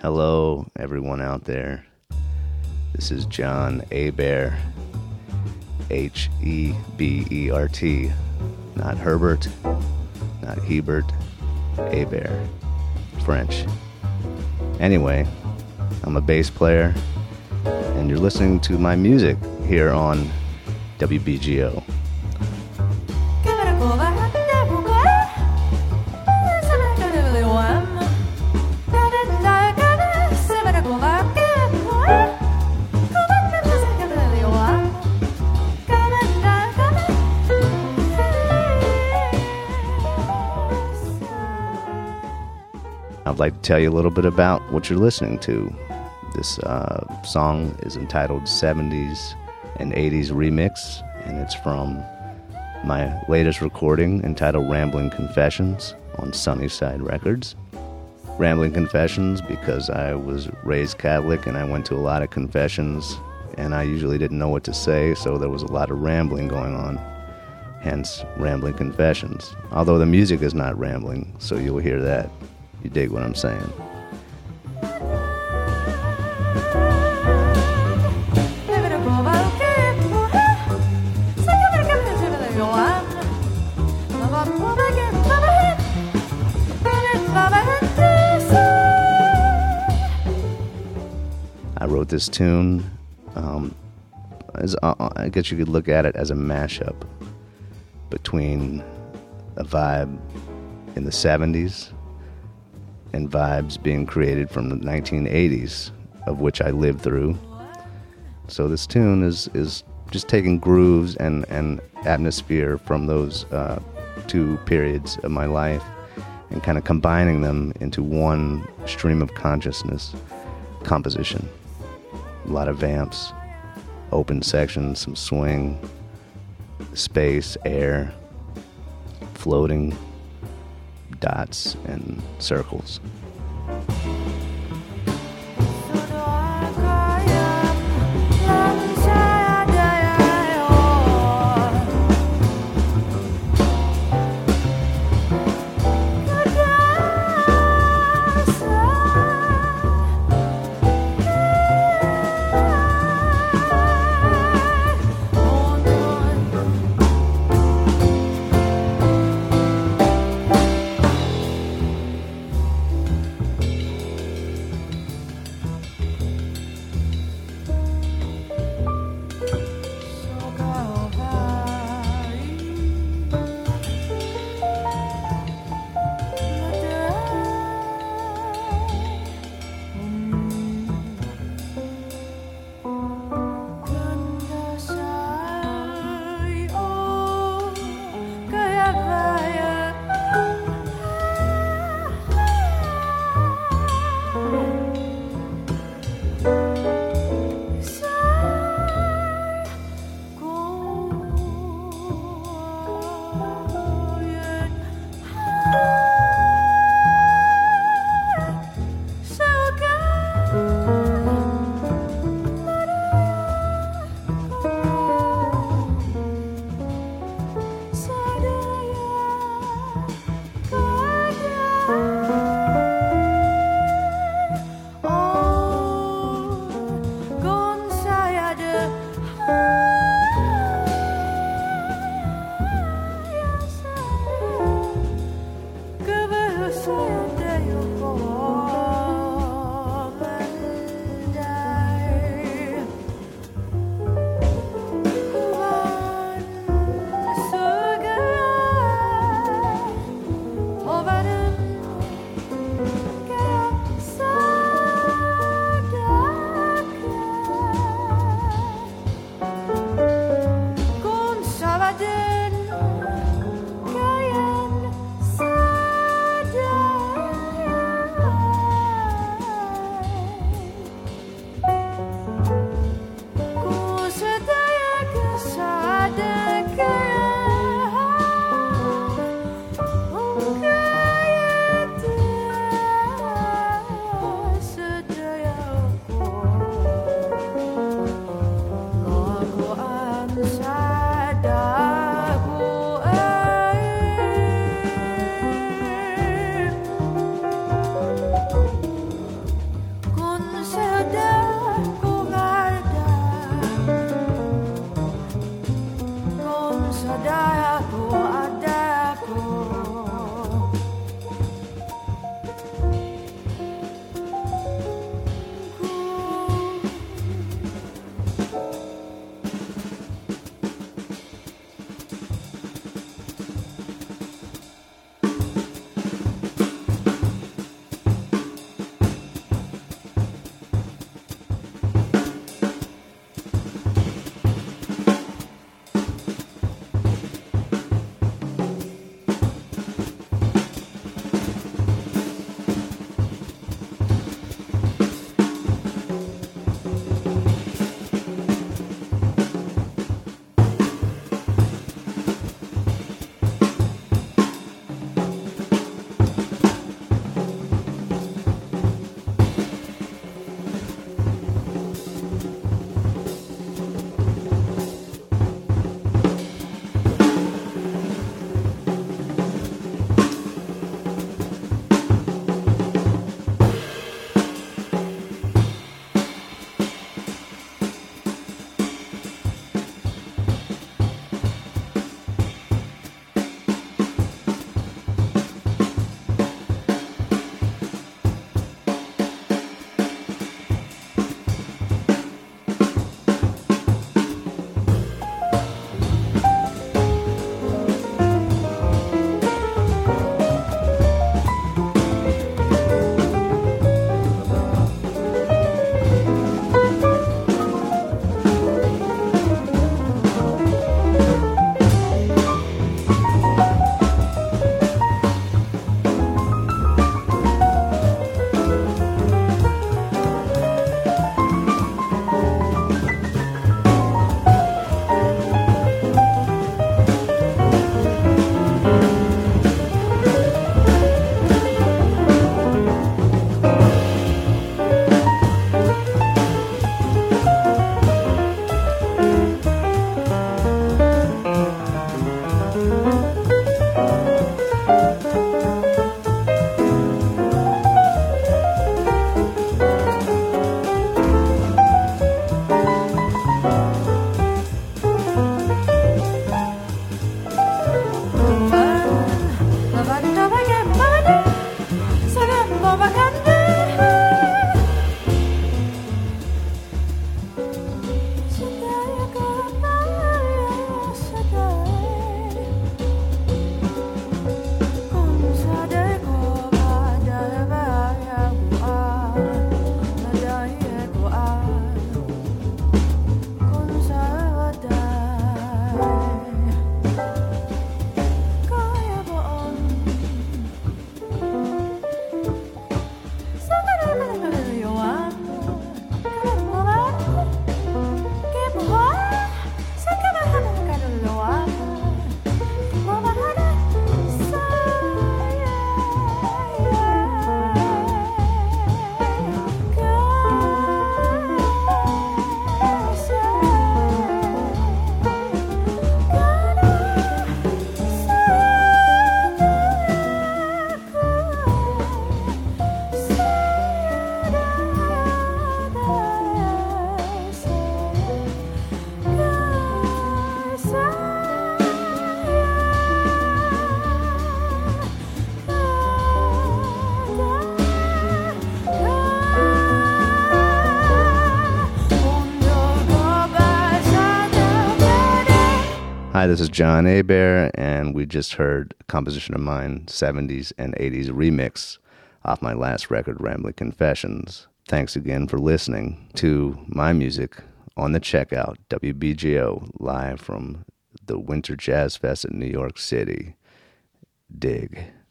Hello, everyone out there. This is John Hebert, Hebert, not Herbert, not Hebert, Hebert, French. Anyway, I'm a bass player, and you're listening to my music here on WBGO. I'd like to tell you a little bit about what you're listening to. This song is entitled 70s and 80s Remix, and it's from my latest recording entitled Rambling Confessions on Sunnyside Records. Rambling Confessions because I was raised Catholic and I went to a lot of confessions and I usually didn't know what to say, so there was a lot of rambling going on, hence Rambling Confessions. Although the music is not rambling, so you'll hear that. You dig what I'm saying? I wrote this tune, I guess you could look at it as a mashup between a vibe in the 70s and vibes being created from the 1980s, of which I lived through. So this tune is just taking grooves and atmosphere from those two periods of my life and kind of combining them into one stream of consciousness composition. A lot of vamps, open sections, some swing, space, air, floating, dots and circles. Hi, this is John Abear, and we just heard a composition of mine, 70s and 80s remix, off my last record, Rambling Confessions. Thanks again for listening to my music on the Checkout, WBGO, live from the Winter Jazz Fest in New York City. Dig.